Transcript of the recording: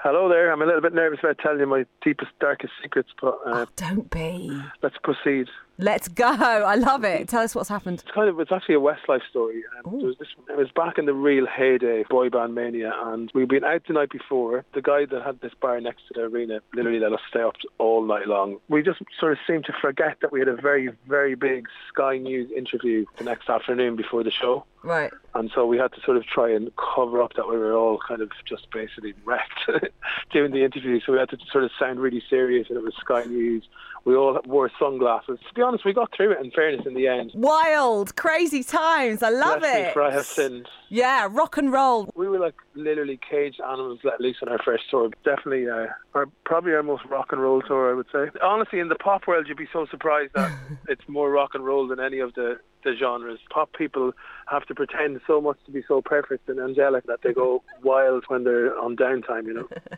Hello there. I'm a little bit nervous about telling you my deepest, darkest secrets, but Don't be. let's proceed. Let's go. I love it. Tell us what's happened. It's actually a Westlife story. It was back in the real heyday, boy band mania, and we'd been out the night before. The guy that had this bar next to the arena literally let us stay up all night long. We just sort of seemed to forget that we had a very, very big Sky News interview the next afternoon before the show. Right. And so we had to sort of try and cover up that we were all kind of just basically wrecked doing the interview. So we had to sort of sound really serious, and it was Sky News. We all wore sunglasses. To be honest, we got through it, in fairness, in the end. Wild, crazy times. I love Bless it. me, for I have sinned. Yeah, rock and roll. We were like literally caged animals let loose on our first tour. Definitely probably our most rock and roll tour, I would say. Honestly, in the pop world, you'd be so surprised that it's more rock and roll than any of the genres. Pop people have to pretend so much to be so perfect and angelic that they go wild when they're on downtime, you know.